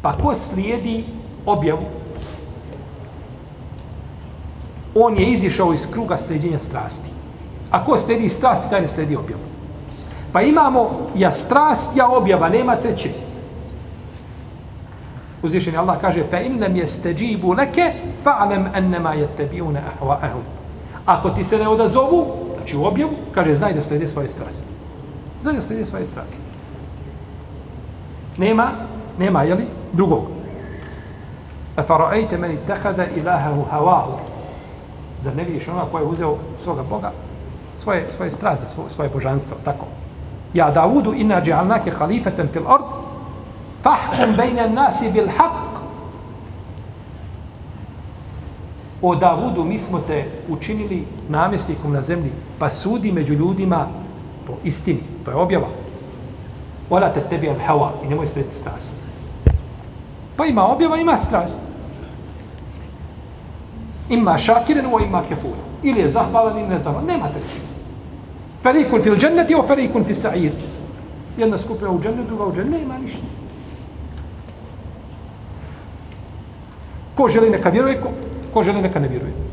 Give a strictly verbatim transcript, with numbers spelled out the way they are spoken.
Pa ko slijedi objavu, on je izišao iz kruga sljeđenja strasti. A ko slijedi strasti, taj ne slijedi objavu. Pa imamo ja strast, ja objava, nema treće. Uzvišeni Allah kaže fa in lam yastajibu laka fa'lam annama yattabi'una ahwa'ahum. Ako ti se ne odazovu, znači u objavu, kaže znaj da slijedi svoje strasti. Znaj da slijedi svoje strasti. Nema, nema, jeli, drugog. Afara'ayta man ittakhadha ilahahu hawahu. Zar ne vidiš onoga koji je uzeo svoga Boga, svoje, svoje strasti, svoje, svoje božanstvo, tako. Ja Davudu inna dža'alnake halifatan fil ard, fahkum bejna nasi bil haq. O Davudu, mi smo te učinili namjesnikom na zemlji, pa sudi među ljudima po istini. To je objava. Ola te tebi al hawa i nemoj srediti strast. Pa ima objava, ima strast. Ima šakiren, o ima kefur. Ili je zahvalan, ili ne zahvalan. Nema treći. Ferikun fil dženneti, o ferikun fil sa'ir. Jedna skupina u džennetu, druga u džennetu, nema ništa. Ko želi neka vjeruje, ko, ko želi neka ne vjeruje.